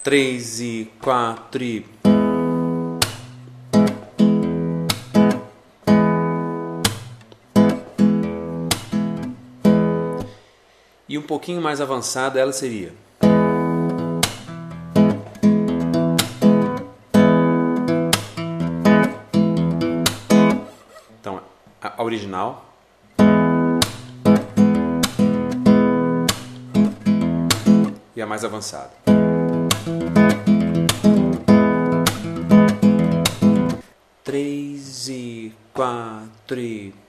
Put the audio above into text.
3 e 4 e... E um pouquinho mais avançada ela seria... Então, a original... E a mais avançada. Três e 4 e...